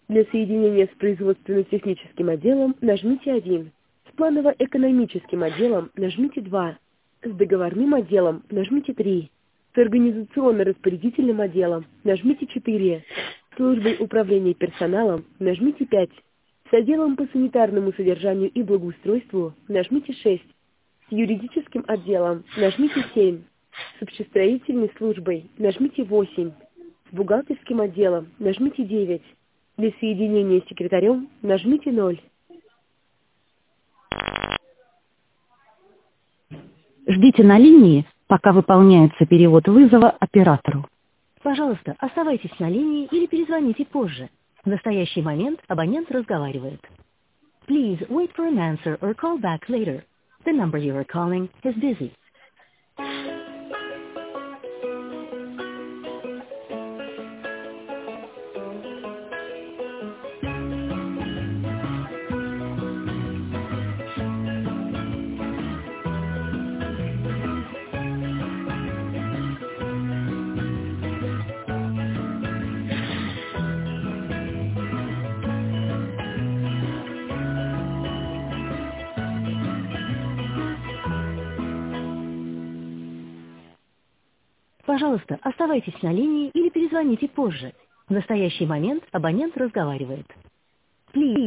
Для соединения с производственно-техническим отделом нажмите 1. С планово-экономическим отделом нажмите 2. С договорным отделом нажмите 3. С организационно-распорядительным отделом нажмите 4. С службой управления персоналом нажмите 5. С отделом по санитарному содержанию и благоустройству нажмите 6. С юридическим отделом нажмите 7. С общестроительной службой нажмите 8. С бухгалтерским отделом нажмите 9. Для соединения с секретарем нажмите 0. Ждите на линии, пока выполняется перевод вызова оператору. Пожалуйста, оставайтесь на линии или перезвоните позже. В настоящий момент абонент разговаривает. Please wait for an answer or call back later. The number you are calling is busy. Пожалуйста, оставайтесь на линии или перезвоните позже. В настоящий момент абонент разговаривает. Please